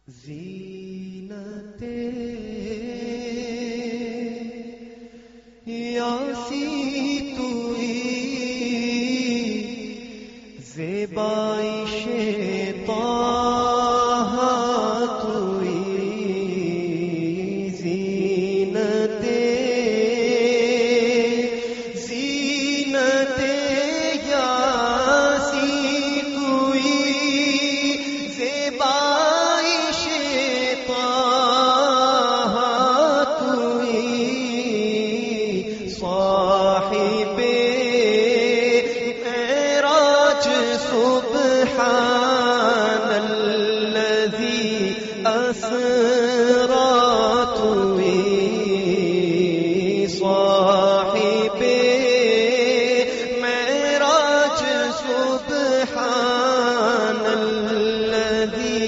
زینت یاسی توئی زیبائش طه توئی زینت یاسی توئی زیبائش طه توئی صاحب معراج سبحان الذي أسرى توئی صاحب معراج سبحان الذي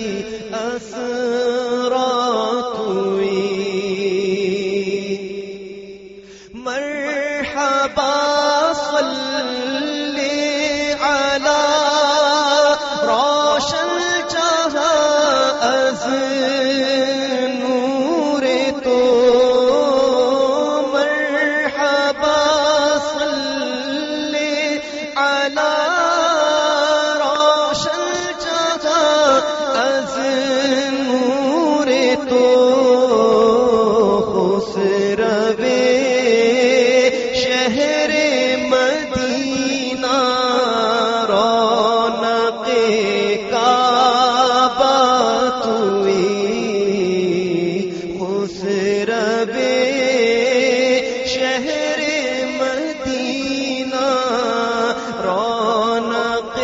أسرى توئی مرحبا صلی علی روشن جہاں از نور تو مرحبا صلی علی روشن جہاں از نور تو خسروے شہر مدینہ رونق کعبہ توئی خسروے شہر مدینہ رونق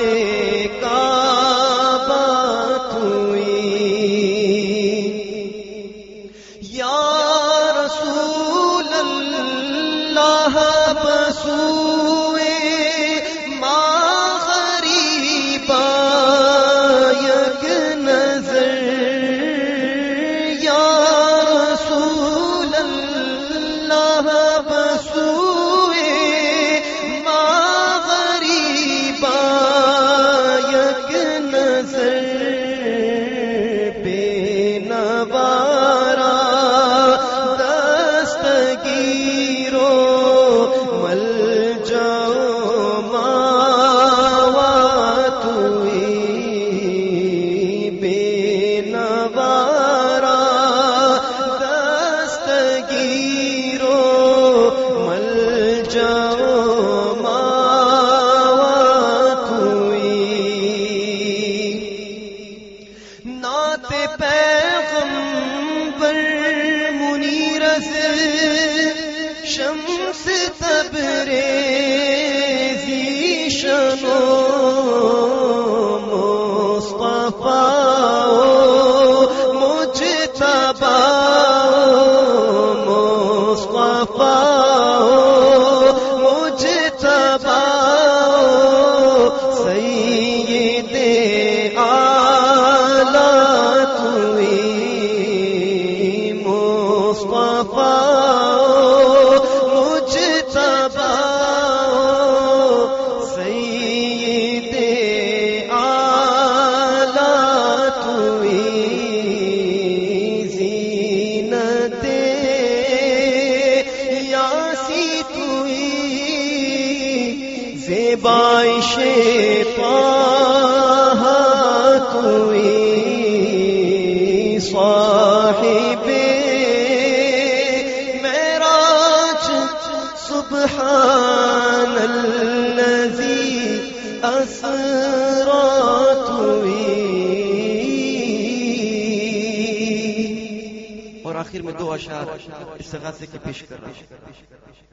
کعبہ توئی یا رسول اللہ بسوئے ما غریبا یک نظر یا رسول اللہ بسوئے ما غریبا یک نظر بے نوارا دستگیرو مل جاؤ ماوا توئی بے نوارا دستگیرو مل جاؤ ماوا توئی نعت پیغمبر منیر سے شمس تبریزی شنو مصطفیٰ مجتبی مصطفیٰ مجتبی سید اعلی توئی مصطفیٰ مجتبی سید اعلی توئی زینت یاسی توئی زیبائش طه توئی صاحب معراج سبحان الذي أسرى توئی. اور آخر میں دو اشعار استغاثے کے پیش کر رہا ہوں.